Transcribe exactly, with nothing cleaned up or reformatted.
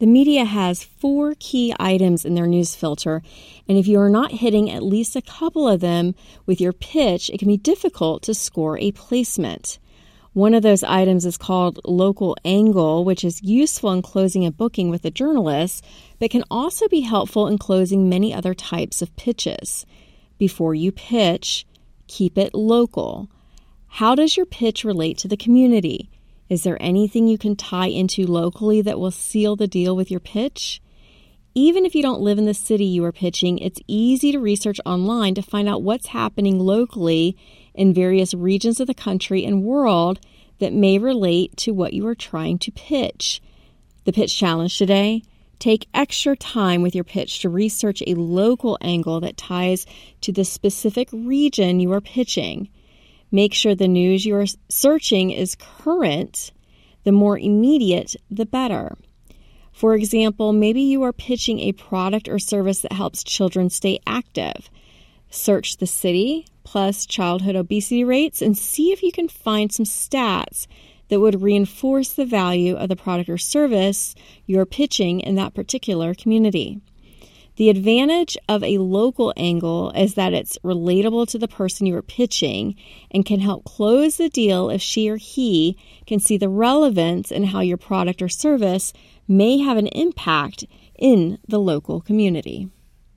The media has four key items in their news filter, and if you are not hitting at least a couple of them with your pitch, it can be difficult to score a placement. One of those items is called local angle, which is useful in closing a booking with a journalist, but can also be helpful in closing many other types of pitches. Before you pitch, keep it local. How does your pitch relate to the community? Is there anything you can tie into locally that will seal the deal with your pitch? Even if you don't live in the city you are pitching, it's easy to research online to find out what's happening locally in various regions of the country and world that may relate to what you are trying to pitch. The pitch challenge today: take extra time with your pitch to research a local angle that ties to the specific region you are pitching. Make sure the news you are searching is current. The more immediate, the better. For example, maybe you are pitching a product or service that helps children stay active. Search the city plus childhood obesity rates and see if you can find some stats that would reinforce the value of the product or service you're pitching in that particular community. The advantage of a local angle is that it's relatable to the person you are pitching and can help close the deal if she or he can see the relevance in how your product or service may have an impact in the local community.